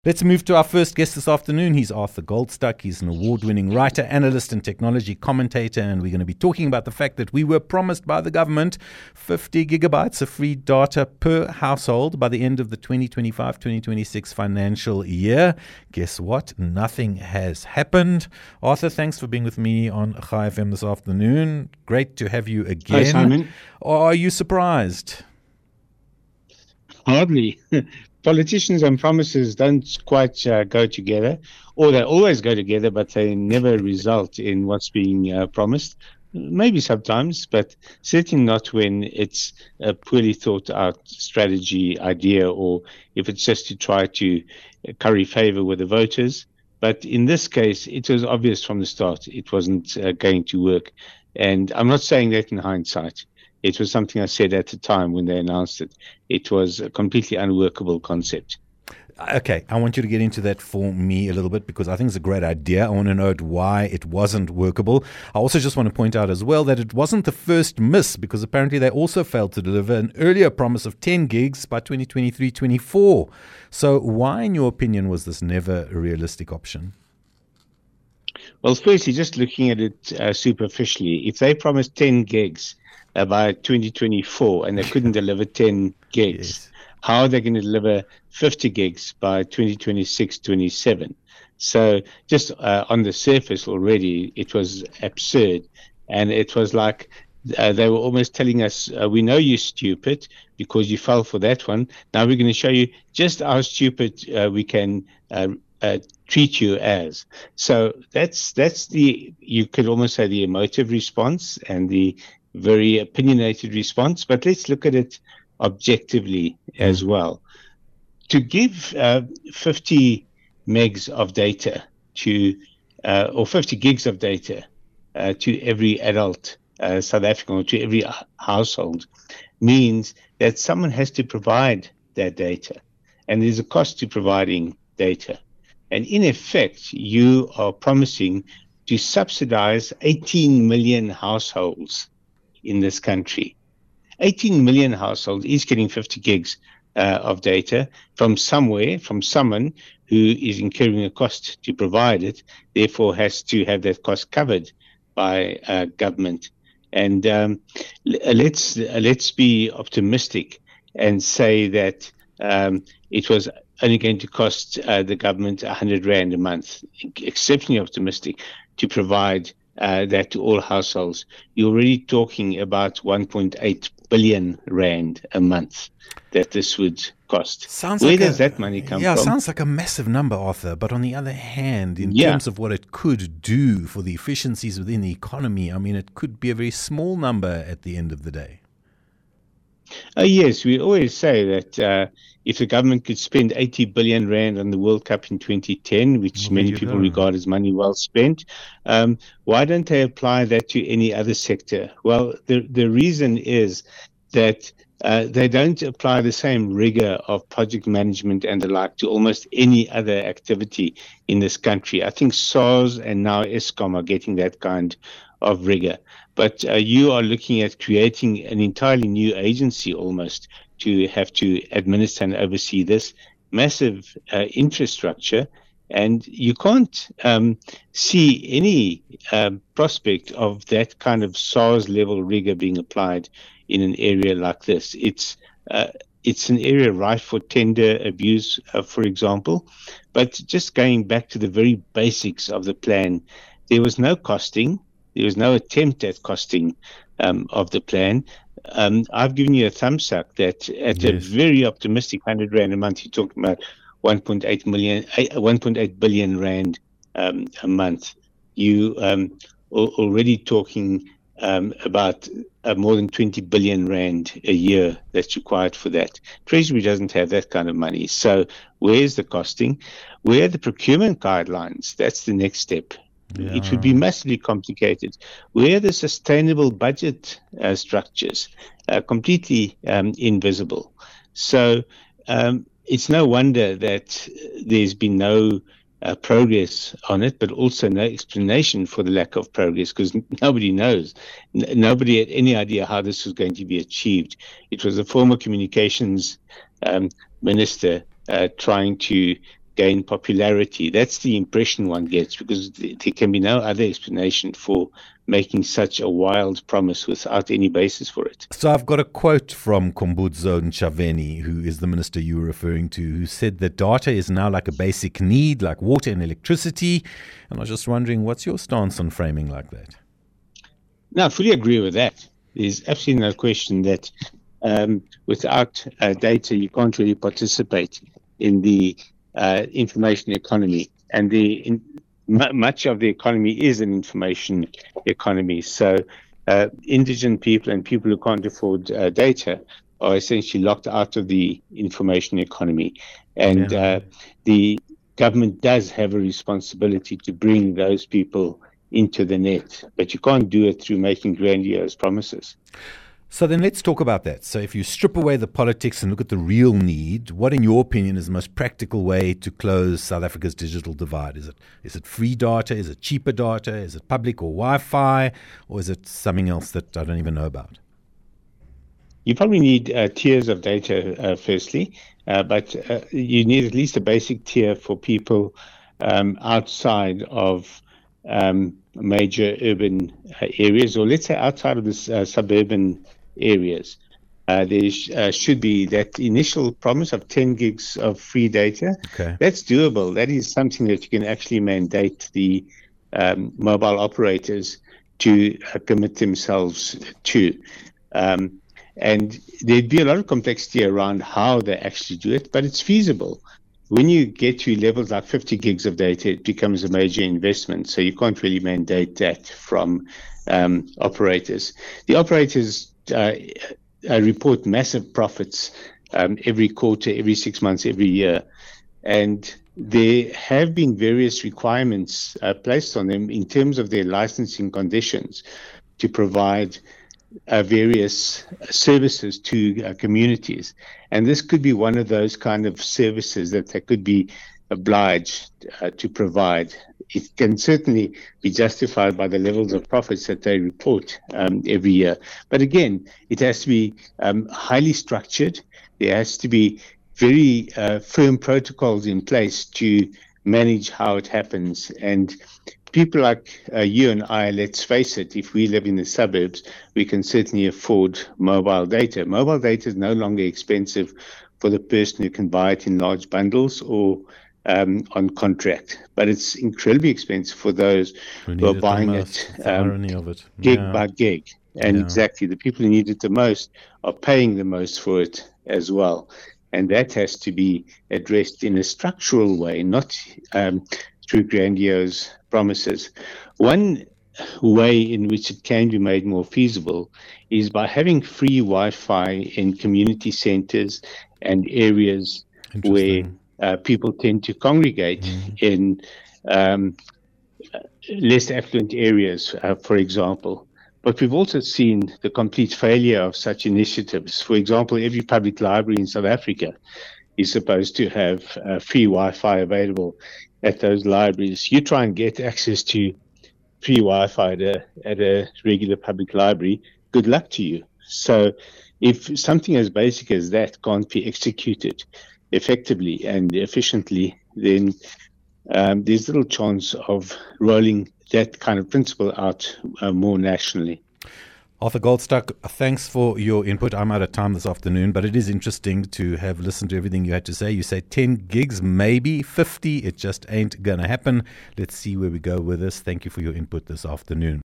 Let's move to our first guest this afternoon. He's Arthur Goldstuck. He's an award-winning writer, analyst, and technology commentator, and we're going to be talking about the fact that we were promised by the government 50 gigabytes of free data per household by the end of the 2025-2026 financial year. Guess what? Nothing has happened. Arthur, thanks for being with me on Chai FM this afternoon. Great to have you again. Hi, Simon. Are you surprised? Hardly. Politicians and promises don't quite go together, or they always go together, but they never result in what's being promised. Maybe sometimes, but certainly not when it's a poorly thought out strategy idea, or if it's just to try to curry favor with the voters. But in this case, it was obvious from the start it wasn't going to work. And I'm not saying that in hindsight. It was something I said at the time when they announced it. It was a completely unworkable concept. Okay, I want you to get into that for me a little bit because I think it's a great idea. I want to know why it wasn't workable. I also just want to point out as well that it wasn't the first miss because apparently they also failed to deliver an earlier promise of 10 gigs by 2023-24. So why, in your opinion, was this never a realistic option? Well, firstly, just looking at it superficially, if they promised 10 gigs by 2024 and they couldn't deliver 10 gigs, yes, how are they going to deliver 50 gigs by 2026-27? So just on the surface already, it was absurd. And it was like they were almost telling us, we know you're stupid because you fell for that one. Now we're going to show you just how stupid we can treat you as. So that's the, you could almost say, the emotive response and the very opinionated response. But let's look at it objectively as well. To give 50 megs of data to, or 50 gigs of data to every adult South African, or to every household, means that someone has to provide that data. And there's a cost to providing data. And in effect, you are promising to subsidize 18 million households in this country. 18 million households is getting 50 gigs of data from somewhere, from someone who is incurring a cost to provide it, therefore has to have that cost covered by government. And let's be optimistic and say that it was only going to cost the government 100 Rand a month, exceptionally optimistic, to provide that to all households. You're already talking about 1.8 billion Rand a month that this would cost. Where does that money come from? Yeah, sounds like a massive number, Arthur. But on the other hand, in terms of what it could do for the efficiencies within the economy, I mean, it could be a very small number at the end of the day. Yes, we always say that if the government could spend 80 billion Rand on the World Cup in 2010, which many people regard as money well spent, why don't they apply that to any other sector? Well, the reason is that they don't apply the same rigor of project management and the like to almost any other activity in this country. I think SARS and now Eskom are getting that kind of rigor. But you are looking at creating an entirely new agency almost to have to administer and oversee this massive infrastructure. And you can't see any prospect of that kind of SARS level rigor being applied in an area like this. It's an area rife for tender abuse, for example. But just going back to the very basics of the plan, there was no costing. There was no attempt at costing of the plan. I've given you a thumbs up that at a very optimistic 100 Rand a month, you're talking about 1.8 billion Rand a month. You already talking about more than 20 billion Rand a year that's required for that. Treasury doesn't have that kind of money. So where's the costing? Where are the procurement guidelines? That's the next step. Yeah. It would be massively complicated. Where are the sustainable budget structures? Completely invisible. So it's no wonder that there's been no progress on it, but also no explanation for the lack of progress because nobody knows. Nobody had any idea how this was going to be achieved. It was the former communications minister trying to gain popularity. That's the impression one gets, because there can be no other explanation for making such a wild promise without any basis for it. So I've got a quote from Khumbudzo Ntshavheni, who is the minister you were referring to, who said that data is now like a basic need, like water and electricity. And I was just wondering, what's your stance on framing like that? No, I fully agree with that. There's absolutely no question that without data, you can't really participate in the information economy. And much of the economy is an information economy. So indigent people and people who can't afford data are essentially locked out of the information economy. And the government does have a responsibility to bring those people into the net, but you can't do it through making grandiose promises. So then let's talk about that. So if you strip away the politics and look at the real need, what in your opinion is the most practical way to close South Africa's digital divide? Is it free data? Is it cheaper data? Is it public or Wi-Fi? Or is it something else that I don't even know about? You probably need tiers of data, firstly, but you need at least a basic tier for people outside of major urban areas, or let's say outside of the suburban areas. There should be that initial promise of 10 gigs of free data. Okay. That's doable. That is something that you can actually mandate the mobile operators to commit themselves to. And there'd be a lot of complexity around how they actually do it, but it's feasible. When you get to levels like 50 gigs of data, it becomes a major investment. So you can't really mandate that from operators. The operators report massive profits every quarter, every 6 months, every year. And there have been various requirements placed on them in terms of their licensing conditions to provide various services to communities. And this could be one of those kind of services that they could be obliged to provide. It can certainly be justified by the levels of profits that they report every year. But again, it has to be highly structured. There has to be very firm protocols in place to manage how it happens. And people like you and I, let's face it, if we live in the suburbs, we can certainly afford mobile data. Mobile data is no longer expensive for the person who can buy it in large bundles or on contract. But it's incredibly expensive for those who are buying it gig by gig. And exactly, the people who need it the most are paying the most for it as well. And that has to be addressed in a structural way, not through grandiose promises. One way in which it can be made more feasible is by having free Wi-Fi in community centers and areas where people tend to congregate in less affluent areas, for example. But we've also seen the complete failure of such initiatives. For example, every public library in South Africa is supposed to have free Wi-Fi available at those libraries. You try and get access to free Wi-Fi at a regular public library, good luck to you. So if something as basic as that can't be executed effectively and efficiently, then there's little chance of rolling that kind of principle out more nationally. Arthur Goldstuck, thanks for your input. I'm out of time this afternoon, but it is interesting to have listened to everything you had to say. You say 10 gigs, maybe 50. It just ain't going to happen. Let's see where we go with this. Thank you for your input this afternoon.